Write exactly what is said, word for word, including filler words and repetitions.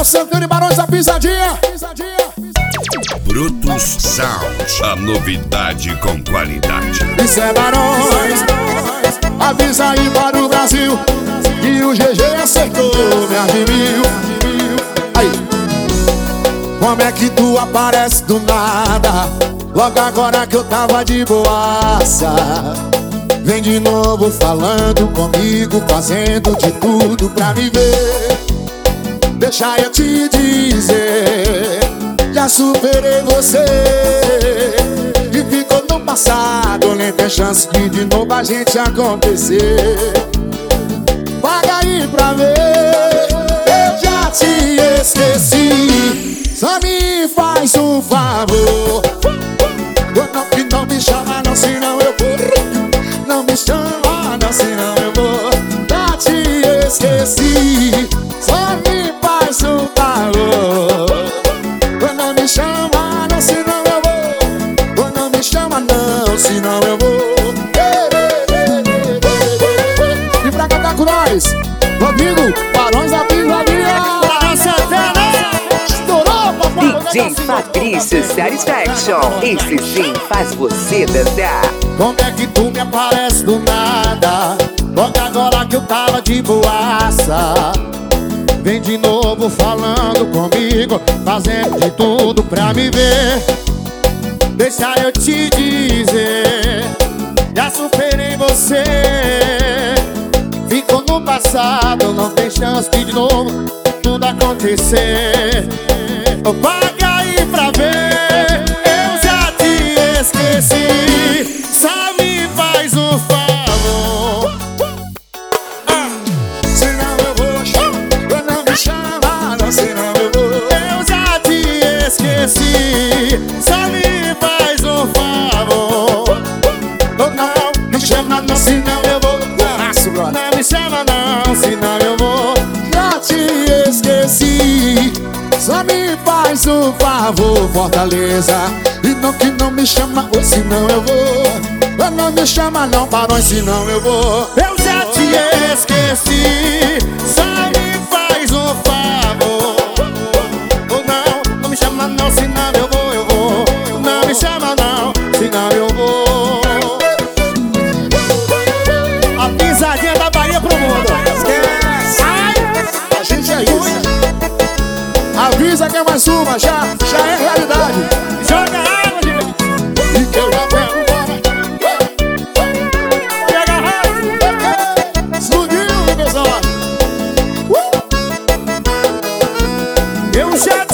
Santana e Barões da Pisadinha. Brutus Sound, a novidade com qualidade. Isso é Barões, avisa aí para o Brasil que o G G acertou, me admiro. Aí, como é que tu aparece do nada? Logo agora que eu tava de boaça, vem de novo falando comigo, fazendo de tudo pra me ver. Deixa eu te dizer, já superei você e ficou no passado, nem tem chance de de novo a gente acontecer. Paga aí pra ver, eu já te esqueci. Só me faz um favor, não, que não me chama não, senão eu vou. Não me chama não, senão eu vou. Já te esqueci. Só me faz um favor, não me chama não, senão eu vou. Não me chama não, senão eu vou. E pra cantar com nós, Rodrigo, Barões da Pisadinha. Estourou, papai. D J Fabrício Satisfaction, esse sim faz você dançar. Como é que tu me aparece do nada? Logo agora que eu tava de boaça, vem de novo falando comigo, fazendo de tudo pra me ver. Deixa eu te dizer, já superei você. Ficou no passado, não tem chance de de novo tudo acontecer. Paga aí pra ver, eu já te esqueci. Só me faz um favor, ah, senão eu vou. Não me chama não, senão eu vou. Eu já te esqueci. Só me faz um favor, oh, não me chama não, senão eu vou. Não me chama não, senão eu vou. Já te esqueci. Só me faz um favor, Fortaleza, e não que não me chama, ou senão eu vou. Não me chama não, Barões, senão eu vou. Eu já te esqueci. Só me faz um favor, oh, não, não me chama não, senão eu vou, eu vou. Não me chama não, senão eu vou. A pisadinha da Bahia pro mundo. Esquece. A gente é isso. Avisa que é mais uma, já, já é realidade. Joga água, gente. E que eu já pego embora. Pega a raiva. Explodiu, pessoal. uh! Eu já